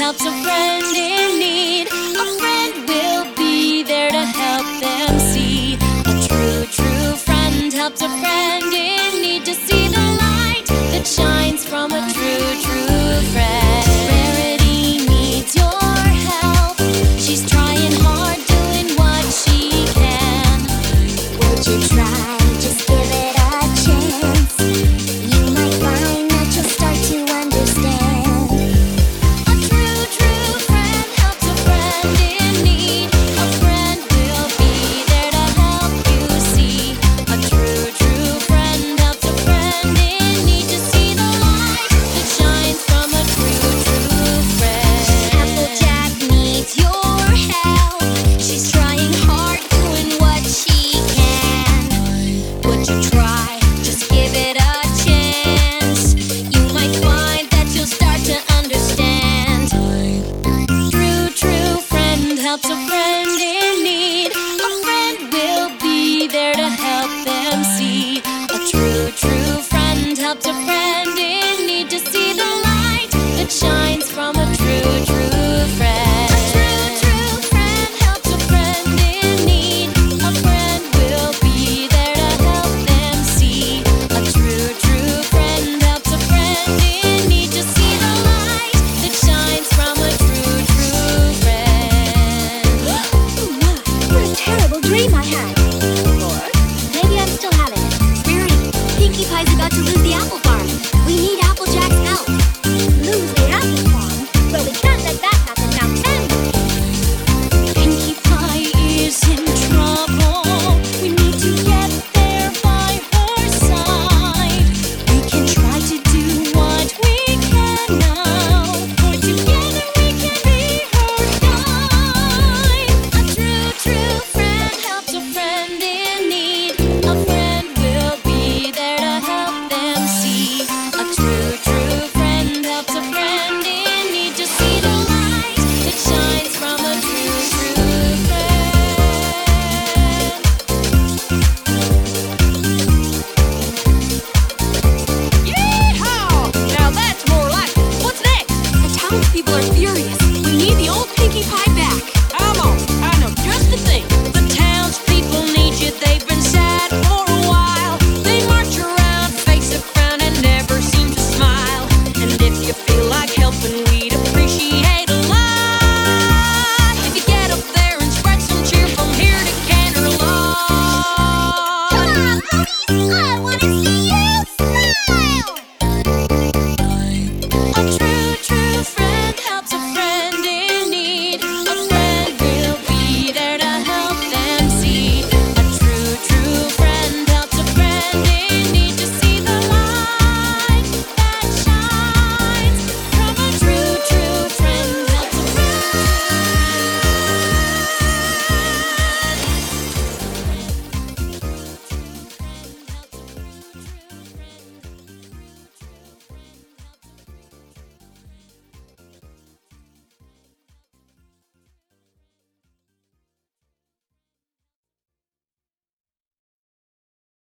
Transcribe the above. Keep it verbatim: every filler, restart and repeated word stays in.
helps a friend in need. A friend will be there to help them see. A true, true friend helps a friend in need to see the light that shines from a true, true friend. Rarity needs your help. She's trying hard, doing what she can. Would you try? Just give it a chance. You might find that you'll start to understand. A true, true friend helps a friend in need. A friend will be there to help you see. A true, true friend helps a friend in need to see the light that shines from a true, true friend. Applejack needs your help. She's trying hard, doing what she can. Would you try? Just give it a chance. You might find that you'll start to understand. True, true friend helps a friend in need. A friend will be there to help them see. A true, true friend helps a friend in need to see the light that shines from a true, true friend. A true, true friend helps a friend in need. A friend will be there to help them see. A true, true friend helps a friend in need to see the light that shines from a true, true friend. Oh my, what a terrible dream I had. Or maybe I'm still having it. Rarity, Pinkie Pie's about to lose the apple farm. We need Applejack's help. Lose